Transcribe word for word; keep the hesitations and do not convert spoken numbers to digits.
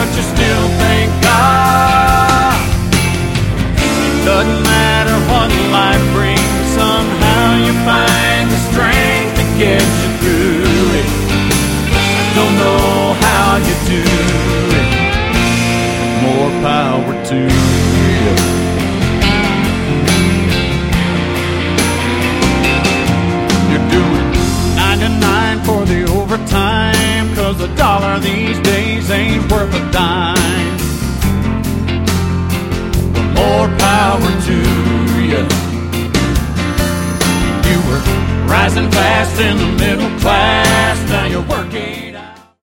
but you still thank God. It doesn't matter what life brings, somehow you find the strength to get you through it. I don't know how you do it. More power to you. You're doing ninety-nine for the overtime, 'cause a dollar these days ain't worth a dime. But more power to you. You were rising fast in the middle class, now you're working